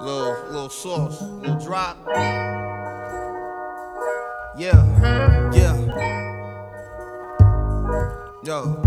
Little sauce, little drop. Yeah, yeah. Yo.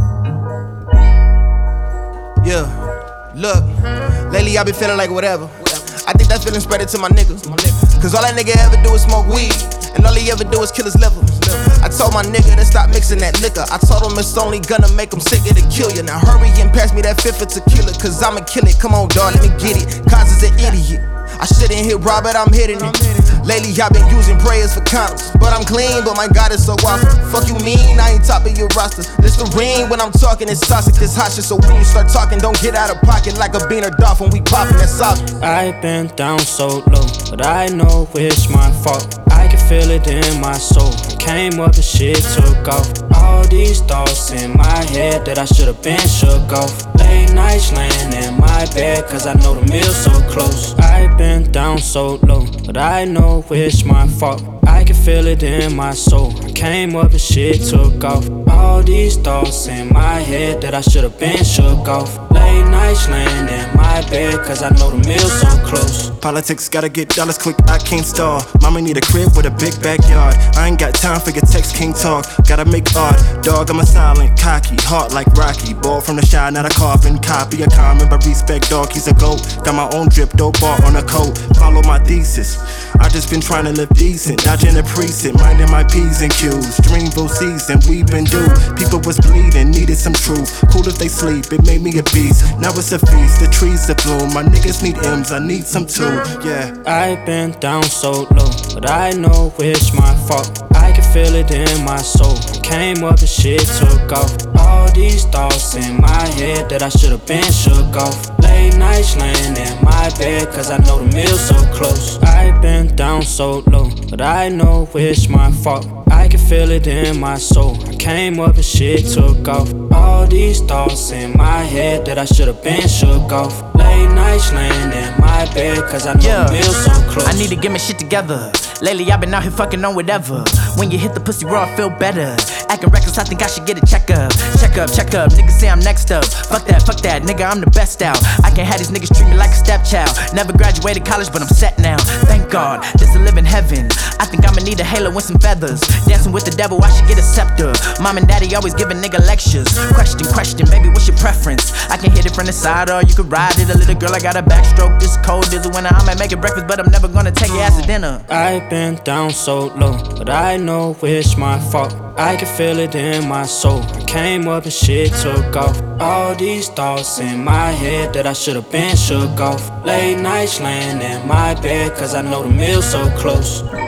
Yeah. Look, lately I been feeling like whatever. I think that feeling spread it to my niggas. Cause all that nigga ever do is smoke weed, and all he ever do is kill his liver. I told my nigga to stop mixing that liquor. I told him it's only gonna make him sicker to kill you. Now hurry and pass me that fifth of tequila, cause I'ma kill it. Come on, dawg, let me get it. Cause is an idiot. I shouldn't hit Robert, I'm hitting it. Lately I've been using prayers for condoms, but I'm clean, but my God is so awesome. Fuck you mean, I ain't top of your roster. Listerine when I'm talking, it's toxic, this hot shit. So when you start talking, don't get out of pocket like a bean or dolphin. We poppin', that's solid. I've been down so low, but I know it's my fault. I can feel it in my soul. Came up and shit took off. All these thoughts in my head that I should've been shook off. Late nights laying in my bed, cause I know the meal's so close. I've been down so low, but I know it's my fault. I can feel it in my soul. I came up and shit took off. All these thoughts in my head that I should've been shook off. Late nights laying in my bed, cause I know the meal's so close. Politics gotta get dollars quick, I can't stall. Mama need a crib with a big backyard. I ain't got time for your text, king talk. Gotta make art, dog, I'm a silent, cocky, heart like Rocky. Ball from the shine, not a carbon copy. A common but respect, dog, he's a goat. Got my own drip, dope bar on a coat. Follow my thesis, I just been trying to live decent. Dodging the precinct, minding my P's and Q's. Dreamville season, we been due. People was bleeding, needed some truth. Cool if they sleep, it made me a beast. Now it's a feast, the trees that bloom. My niggas need M's, I need some too, yeah. I've been down so low, but I know it's my fault. I can feel it in my soul. Came up and shit took off. All these thoughts in my head that I should've been shook off. Late nights laying in my bed, cause I know the meal's so close. I've been down so low, but I know it's my fault. I can feel it in my soul. I came up and shit took off. All these thoughts in my head that I should've been shook off. Late nights laying in my bed, cause I know the meal's so close. I need to get my shit together. Lately I've been out here fucking on whatever. When you hit the pussy raw, I feel better. Acting reckless, I think I should get a checkup. Check up, niggas say I'm next up. Fuck that, nigga, I'm the best out. I can't have these niggas treat me like a stepchild. Never graduated college, but I'm set now. Thank God, this a living heaven. I think I'ma need a halo and some feathers. Dancing with the devil, I should get a scepter. Mom and daddy always giving nigga lectures. Question, baby, what's your preference? I can hit it from the side or you can ride it. A little girl, I got a backstroke, this cold is the winter. I might make it breakfast, but I'm never gonna take your ass to dinner. I've been down so low, but I know it's my fault. I can feel it in my soul. I came up and shit took off. All these thoughts in my head that I should've been shook off. Late nights laying in my bed, cause I know the meal's so close.